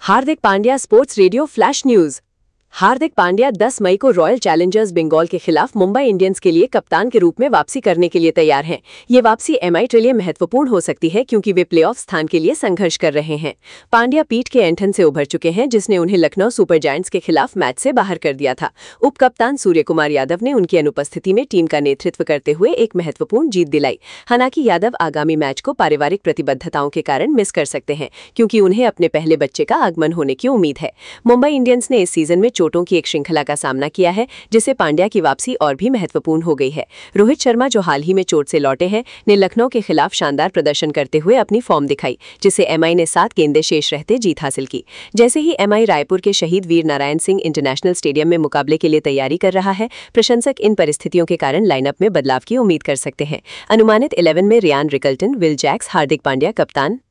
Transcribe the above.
हार्दिक Pandya sports radio flash news. Hardik Pandya 10 मई को royal Challengers Bengal के खिलाफ मुंबई इंडियंस के लिए कप्तान के रूप में वापसी करने के लिए तैयार हैं। ये वापसी एमआई के लिए महत्वपूर्ण हो सकती है क्योंकि वे प्लेऑफ स्थान के लिए संघर्ष कर रहे हैं। पांड्या पीठ के ऐंठन से उभर चुके हैं जिसने उन्हें लखनऊ सुपर जायंट्स के खिलाफ मैच से बाहर कर दिया था। उप कप्तान सूर्य कुमार यादव ने उनकी अनुपस्थिति में टीम का नेतृत्व करते हुए एक महत्वपूर्ण जीत दिलाई। हालांकि यादव आगामी मैच को पारिवारिक प्रतिबद्धताओं के कारण मिस कर सकते हैं क्योंकि उन्हें अपने पहले बच्चे का आगमन होने की उम्मीद है। मुंबई इंडियंस ने इस सीजन में चोटों की एक श्रृंखला का सामना किया है जिससे पांड्या की वापसी और भी महत्वपूर्ण हो गई है। रोहित शर्मा, जो हाल ही में चोट से लौटे हैं, ने लखनऊ के खिलाफ शानदार प्रदर्शन करते हुए अपनी फॉर्म दिखाई, जिससे एमआई ने 7 गेंदें शेष रहते जीत हासिल की। जैसे ही एमआई रायपुर के शहीद वीर नारायण सिंह इंटरनेशनल स्टेडियम में मुकाबले के लिए तैयारी कर रहा है, प्रशंसक इन परिस्थितियों के कारण लाइनअप में बदलाव की उम्मीद कर सकते हैं। अनुमानित 11 में Ryan Rickelton, Will Jacks, Hardik Pandya कप्तान,